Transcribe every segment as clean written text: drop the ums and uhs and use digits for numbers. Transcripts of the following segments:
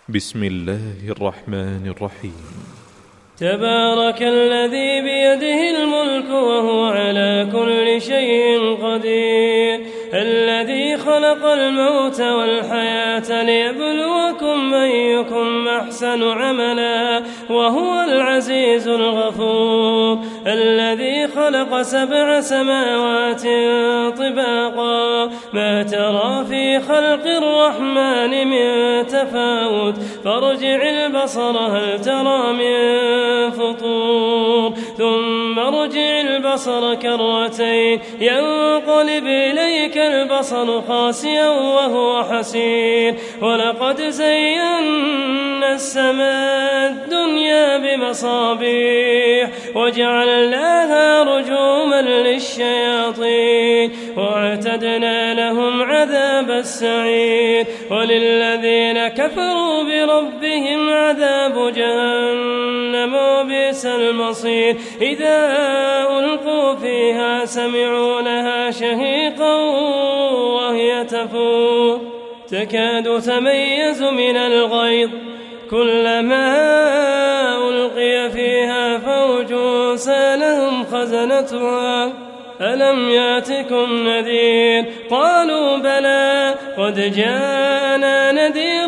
بسم الله الرحمن الرحيم. تبارك الذي بيده الملك وهو على كل شيء قدير، الذي خلق الموت والحياة ليبلوكم أيكم أحسن عملا وهو العزيز الغفور، الذي خلق 7 سماوات طباقا ما ترى في خلق الرحمن من تفاوت، فارجع البصر هل ترى من فطور، ثم ارجع البصر كرتين ينقلب إليك البصر خاسئا وهو حسير، ولقد زينا السماء الدنيا بمصابيح وجعلناها رجوما للشياطين وأعتدنا لهم عذاب السعير، وللذين كفروا بربهم عذاب جهنم وبئس المصير، إذا ألقوا فيها سمعوا لها شهيقا وهي تفور تكاد تميز من الغيظ، كلما ألقي فيها فوج سألهم خزنتها ألم ياتكم نذير، قالوا بلى قد جاءنا نذير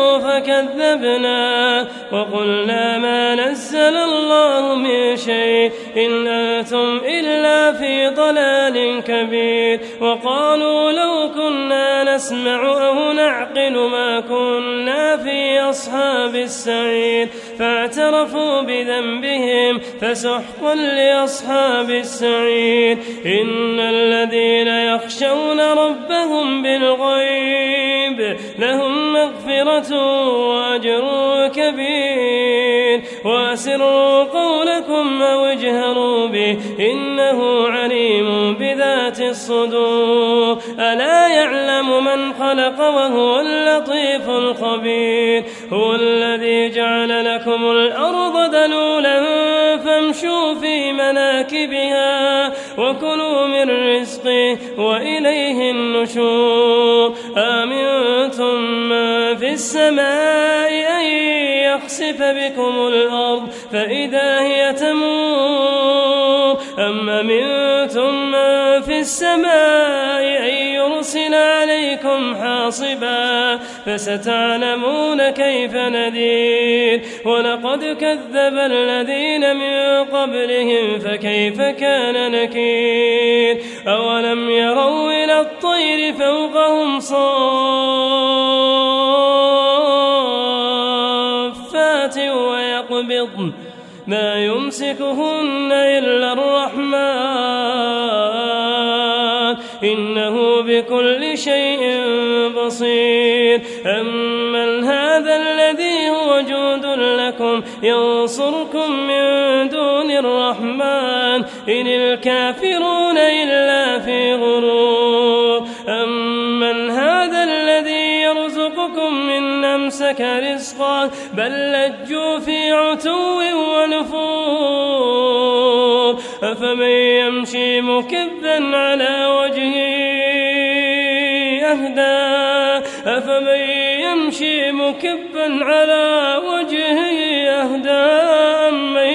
فكذبنا وقلنا ما نزل الله من شيء إن أنتم إلا في ضلال كبير، وقالوا لو كنا نسمع أو نعقل ما كنا في أصحاب السعير، فاعترفوا بذنبهم فسحقا لأصحاب السعير، إن الذين يخشون ربهم بالغيب لهم مغفرة وأجر كبير، وأسروا قولكم أو اجهروا به إنه عليم بذات الصدور، ألا يعلم من خلق وهو اللطيف الخبير، هو الذي جعل لكم الأرض ذلولا فامشوا في مناكبها وكلوا من رزقه وإليه النشور، آمنتم من في السماء أن يخسف بكم الأرض فإذا هي تمور، أم أمنتم من في السماء أن يرسل عليكم حاصبا فستعلمون كيف نذير، ولقد كذب الذين من قبلهم فكيف كان نكير، أولم يروا إلى الطير فوقهم صافات ويقبضن ما يمسكهن إلا الرحمن إنه بكل شيء بصير، أمن هذا الذي هو جند لكم ينصركم من دون الرحمن إن الكافرون إلا في غرور، أمن هذا الذي يرزقكم من أمسك رزقا بل لجوا في عتو ونفور، أفمن يمشي مكبا على وجهه أهدى، أفمن يمشي مكبا على وجهه أهدى أمن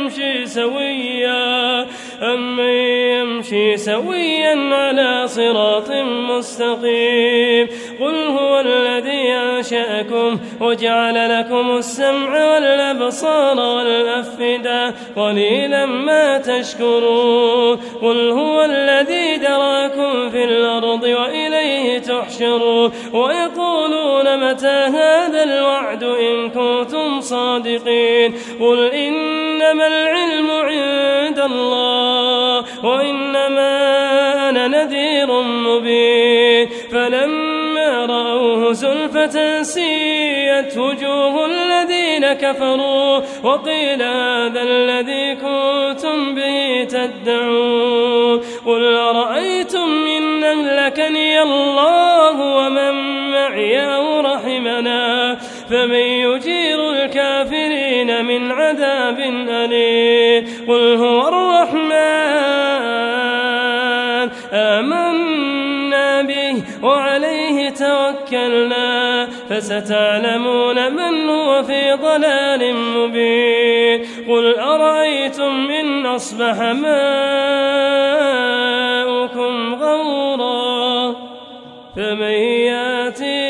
يمشي سويا على صراط مستقيم، قل هو الذي أنشأكم وجعل لكم السمع والأبصار والأفئدة قليلا ما تشكرون، قل هو الذي ذراكم في الأرض وإليه تحشرون، ويقولون متى هذا الوعد إن كنتم صادقين، قل إنما العلم عند الله وإنما أنا نذير مبين، فلما رأوه زلفة سيئت وجوه الذين كفروا وقيل هذا الذي كنتم به تدعون، قل أرأيتم إن أهلكني الله ومن معي أو رحمنا فمن يجير الكافرين من عذاب أليم، قل هو الرحمن آمنا به وعليه توكلنا فستعلمون من هو في ضلال مبين قل أرأيتم إن أصبح ماؤكم غورا فمن يأتي